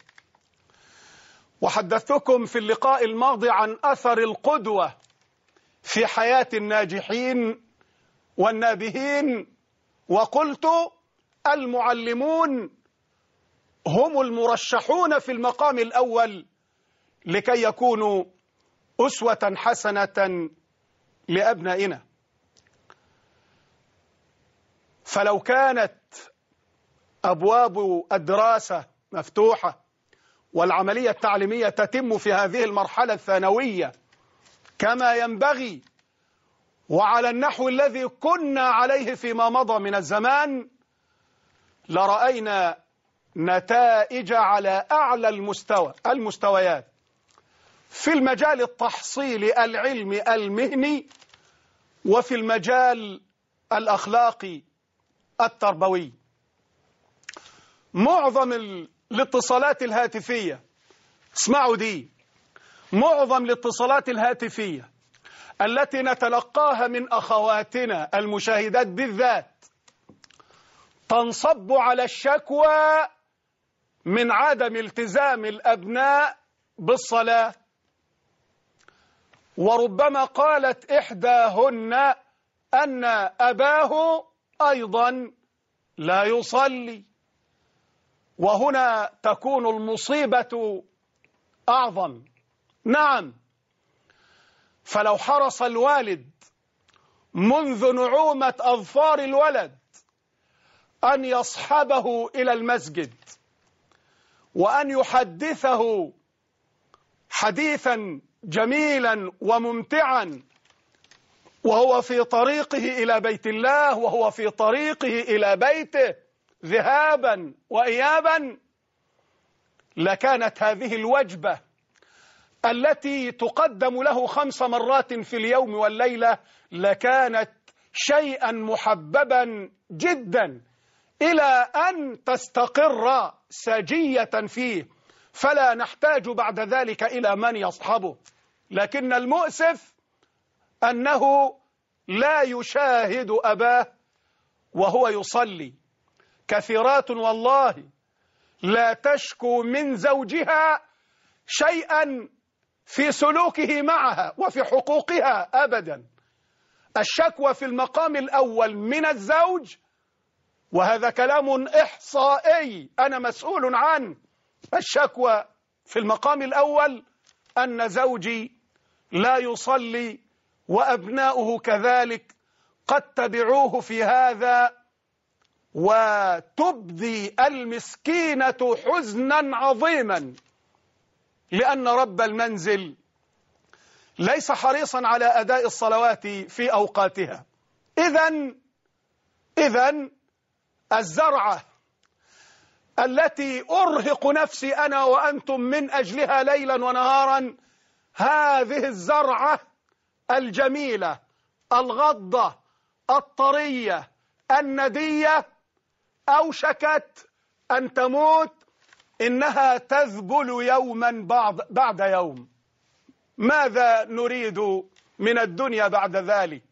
وحدثتكم في اللقاء الماضي عن أثر القدوة في حياة الناجحين والنابهين، وقلت المعلمون هم المرشحون في المقام الأول لكي يكونوا أسوة حسنة لأبنائنا. فلو كانت أبواب الدراسة مفتوحة والعملية التعليمية تتم في هذه المرحلة الثانوية كما ينبغي وعلى النحو الذي كنا عليه فيما مضى من الزمان، لرأينا نتائج على أعلى المستوى المستويات في المجال التحصيلي العلمي المهني وفي المجال الأخلاقي التربوي. معظم الاتصالات الهاتفية، اسمعوا دي، معظم الاتصالات الهاتفية التي نتلقاها من أخواتنا المشاهدات بالذات تنصب على الشكوى من عدم التزام الأبناء بالصلاة. وربما قالت إحداهن أن أباه أيضا لا يصلي، وهنا تكون المصيبة أعظم. نعم، فلو حرص الوالد منذ نعومة أظفار الولد أن يصحبه إلى المسجد وأن يحدثه حديثا جميلا وممتعا وهو في طريقه إلى بيت الله وهو في طريقه إلى بيته ذهابا وإيابا، لكانت هذه الوجبة التي تقدم له خمس مرات في اليوم والليلة لكانت شيئا محببا جدا إلى أن تستقر سجية فيه، فلا نحتاج بعد ذلك إلى من يصحبه. لكن المؤسف أنه لا يشاهد أباه وهو يصلي. كثيرات والله لا تشكو من زوجها شيئا في سلوكه معها وفي حقوقها أبدا. الشكوى في المقام الأول من الزوج، وهذا كلام إحصائي أنا مسؤول عنه. الشكوى في المقام الأول أن زوجي لا يصلي وأبناؤه كذلك، قد تبعوه في هذا، وتبدي المسكينة حزنا عظيما لأن رب المنزل ليس حريصا على أداء الصلوات في أوقاتها. إذن إذن الزرعة التي أرهق نفسي أنا وأنتم من أجلها ليلا ونهارا، هذه الزرعة الجميلة الغضة الطرية الندية أوشكت أن تموت، إنها تذبل يوما بعد, بعد يوم. ماذا نريد من الدنيا بعد ذلك؟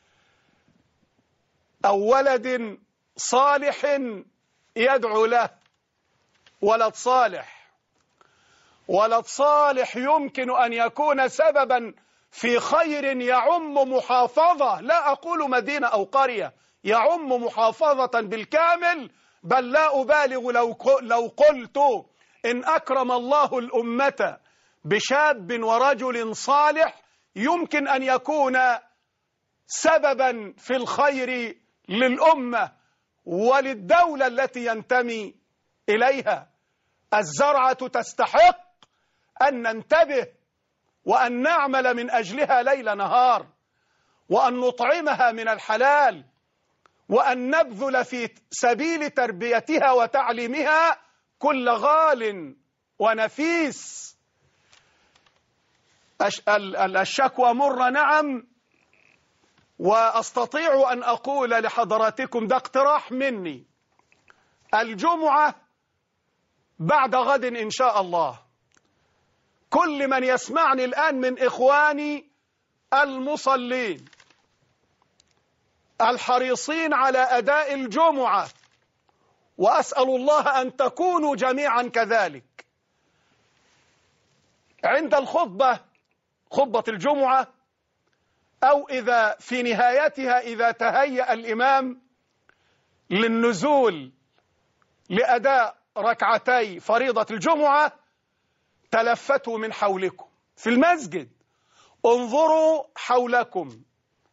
أو ولد صالح يدعو له، ولد صالح ولد صالح يمكن أن يكون سببا في خير يعم محافظة، لا أقول مدينة أو قرية، يعم محافظة بالكامل. بل لا أبالغ لو لو قلت إن أكرم الله الأمة بشاب ورجل صالح يمكن أن يكون سببا في الخير للأمة وللدولة التي ينتمي إليها. الزرعة تستحق أن ننتبه وأن نعمل من أجلها ليل نهار، وأن نطعمها من الحلال، وأن نبذل في سبيل تربيتها وتعليمها كل غال ونفيس. الشكوى مرة نعم، وأستطيع أن أقول لحضراتكم ده اقتراح مني، الجمعة بعد غد إن شاء الله كل من يسمعني الآن من إخواني المصلين الحريصين على أداء الجمعة، وأسأل الله أن تكونوا جميعا كذلك، عند الخطبة خطبة الجمعة أو إذا في نهايتها إذا تهيأ الإمام للنزول لأداء ركعتي فريضة الجمعة، تلفتوا من حولكم في المسجد، انظروا حولكم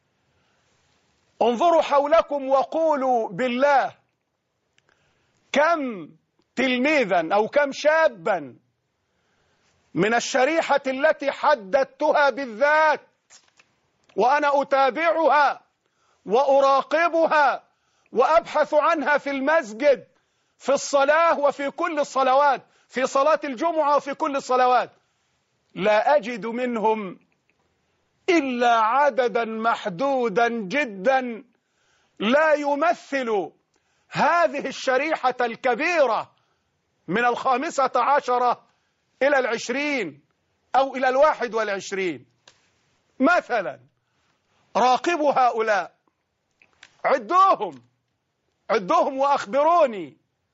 انظروا حولكم وقولوا بالله كم تلميذا أو كم شابا من الشريحة التي حددتها بالذات وأنا أتابعها وأراقبها وأبحث عنها في المسجد في الصلاة وفي كل الصلوات، في صلاة الجمعة وفي كل الصلوات، لا أجد منهم إلا عددا محدودا جدا لا يمثل هذه الشريحة الكبيرة من الخامسة عشرة إلى العشرين أو إلى الواحد والعشرين. مثلا راقبوا هؤلاء، عدوهم عدوهم وأخبروني.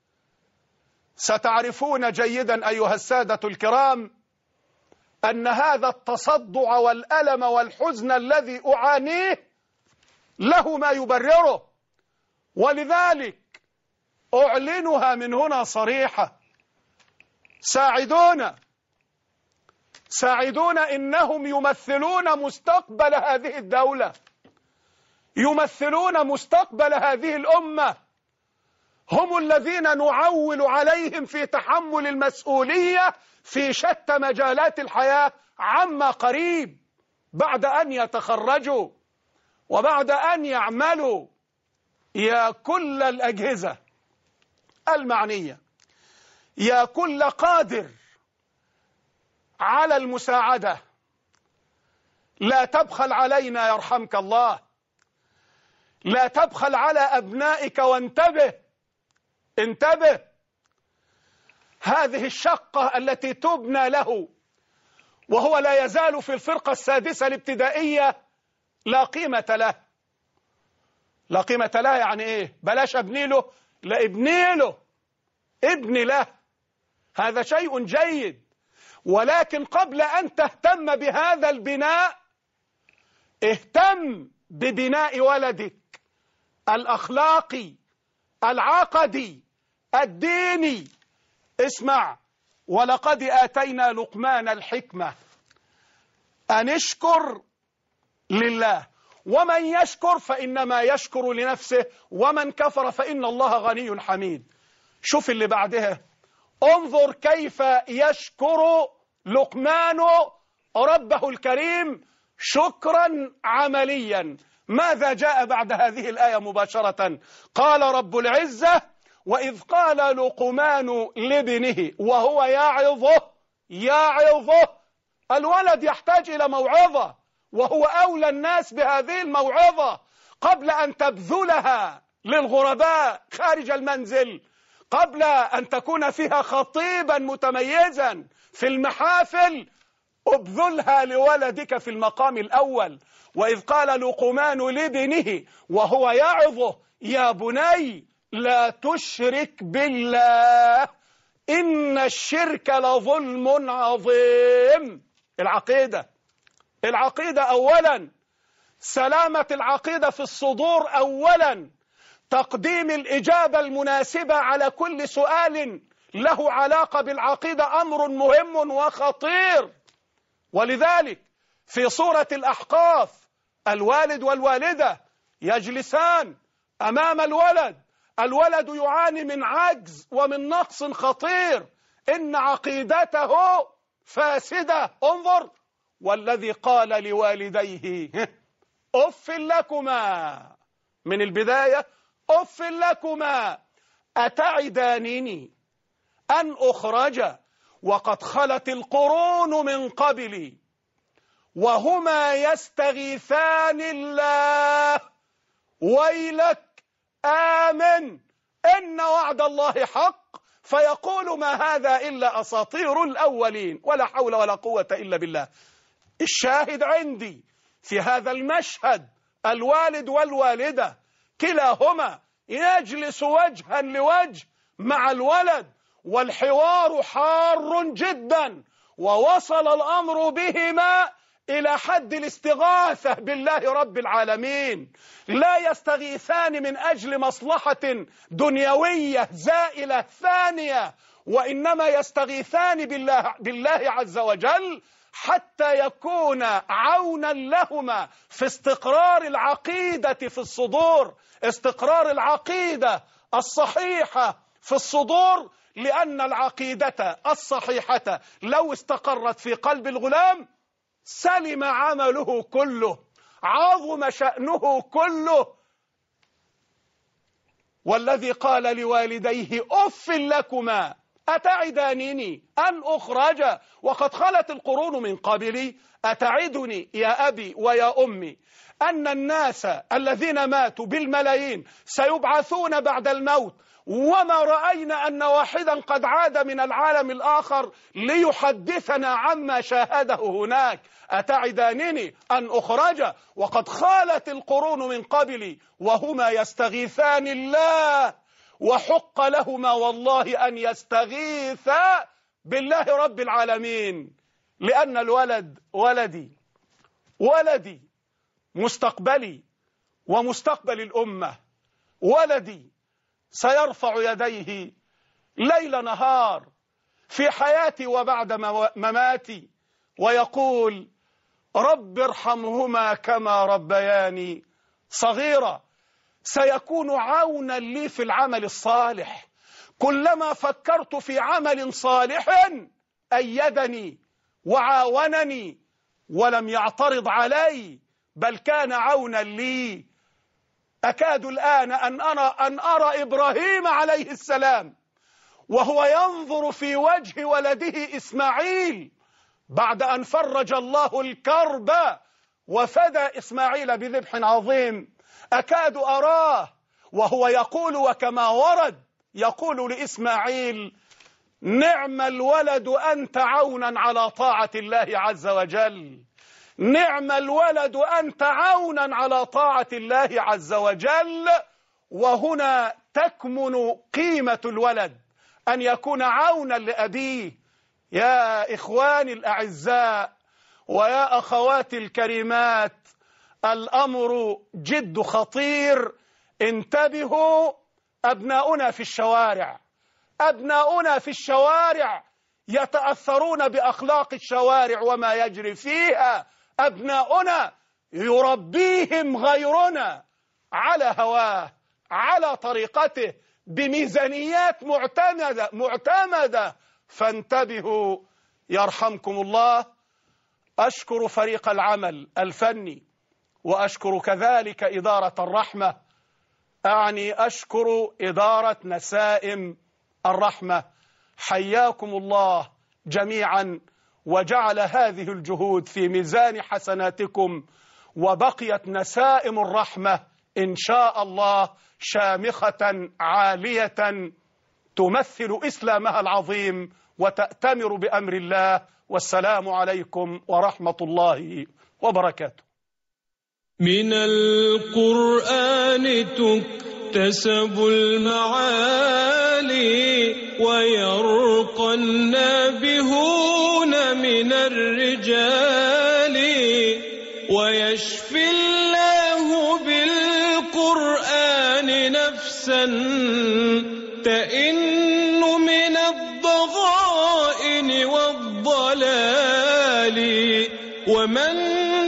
ستعرفون جيدا أيها السادة الكرام أن هذا التصدع والألم والحزن الذي أعانيه له ما يبرره، ولذلك أعلنها من هنا صريحة: ساعدونا ساعدونا، إنهم يمثلون مستقبل هذه الدولة، يمثلون مستقبل هذه الأمة، هم الذين نعول عليهم في تحمل المسؤولية في شتى مجالات الحياة عما قريب، بعد أن يتخرجوا وبعد أن يعملوا. يا كل الأجهزة المعنية، يا كل قادر على المساعدة، لا تبخل علينا يرحمك الله، لا تبخل على أبنائك، وانتبه انتبه، هذه الشقة التي تبنى له وهو لا يزال في الفرقة السادسة الابتدائية لا قيمة له. لا قيمة له يعني ايه؟ بلاش ابني له، لا ابني له، ابني له، هذا شيء جيد، ولكن قبل أن تهتم بهذا البناء اهتم ببناء ولدك الأخلاقي العقدي الديني. اسمع: ولقد آتينا لقمان الحكمة أن اشكر لله، ومن يشكر فإنما يشكر لنفسه، ومن كفر فإن الله غني حميد. شوف اللي بعدها، انظر كيف يشكر لقمان ربه الكريم شكرا عمليا. ماذا جاء بعد هذه الآية مباشرة؟ قال رب العزة: وإذ قال لقمان لابنه وهو يعظه يعظه الولد يحتاج إلى موعظة، وهو أولى الناس بهذه الموعظة قبل أن تبذلها للغرباء خارج المنزل، قبل أن تكون فيها خطيبا متميزا في المحافل، ابذلها لولدك في المقام الأول. وإذ قال لقمان لابنه وهو يعظه يا بني لا تشرك بالله إن الشرك لظلم عظيم. العقيدة العقيدة أولا، سلامة العقيدة في الصدور أولا، تقديم الإجابة المناسبة على كل سؤال له علاقة بالعقيدة أمر مهم وخطير. ولذلك في سورة الأحقاف الوالد والوالدة يجلسان أمام الولد، الولد يعاني من عجز ومن نقص خطير، إن عقيدته فاسدة. انظر: والذي قال لوالديه أف لكما، من البداية أف لكما أتعدانني أن أخرج وقد خلت القرون من قبلي وهما يستغيثان الله ويلك آمن إن وعد الله حق فيقول ما هذا إلا أساطير الأولين ولا حول ولا قوة إلا بالله. الشاهد عندي في هذا المشهد الوالد والوالدة كلاهما يجلس وجها لوجه مع الولد، والحوار حار جدا، ووصل الأمر بهما إلى حد الاستغاثة بالله رب العالمين. لا يستغيثان من أجل مصلحة دنيوية زائلة ثانية، وإنما يستغيثان بالله, بالله عز وجل حتى يكون عونا لهما في استقرار العقيدة في الصدور، استقرار العقيدة الصحيحة في الصدور، لأن العقيدة الصحيحة لو استقرت في قلب الغلام سلم عمله كله، عظم شأنه كله. والذي قال لوالديه أف لكما أتعدانني أن أخرج وقد خلت القرون من قبلي، أتعدني يا أبي ويا أمي أن الناس الذين ماتوا بالملايين سيبعثون بعد الموت، وما رأينا أن واحدا قد عاد من العالم الآخر ليحدثنا عما شاهده هناك، أتعدانني أن أخرج وقد خالت القرون من قبلي وهما يستغيثان الله، وحق لهما والله أن يستغيثا بالله رب العالمين، لأن الولد ولدي ولدي مستقبلي ومستقبل الأمة، ولدي سيرفع يديه ليل نهار في حياتي وبعد مماتي ويقول رب ارحمهما كما ربياني صغيرا. سيكون عونا لي في العمل الصالح، كلما فكرت في عمل صالح أيدني وعاونني ولم يعترض علي، بل كان عونا لي. أكاد الآن أن أرى, أن أرى إبراهيم عليه السلام وهو ينظر في وجه ولده إسماعيل بعد أن فرج الله الكرب وفدى إسماعيل بذبح عظيم، أكاد أراه وهو يقول وكما ورد يقول لإسماعيل نعم الولد أنت عونا على طاعة الله عز وجل، نعم الولد أنت عونا على طاعة الله عز وجل. وهنا تكمن قيمة الولد، أن يكون عونا لأبيه. يا إخواني الأعزاء ويا أخواتي الكريمات، الأمر جد خطير. انتبهوا، أبناؤنا في الشوارع أبناؤنا في الشوارع يتأثرون بأخلاق الشوارع وما يجري فيها. أبناؤنا يربيهم غيرنا على هواه على طريقته بميزانيات معتمدة معتمدة فانتبهوا يرحمكم الله. أشكر فريق العمل الفني وأشكر كذلك إدارة الرحمة، أعني أشكر إدارة نسائم الرحمة. حياكم الله جميعا وجعل هذه الجهود في ميزان حسناتكم، وبقيت نسائم الرحمة إن شاء الله شامخة عالية تمثل إسلامها العظيم وتأتمر بأمر الله. والسلام عليكم ورحمة الله وبركاته. من القرآن تكتسب المعالي ويرقى النابهون من الرجال، ويشفي الله بالقرآن نفسا تئن من الضغائن والضلال. ومن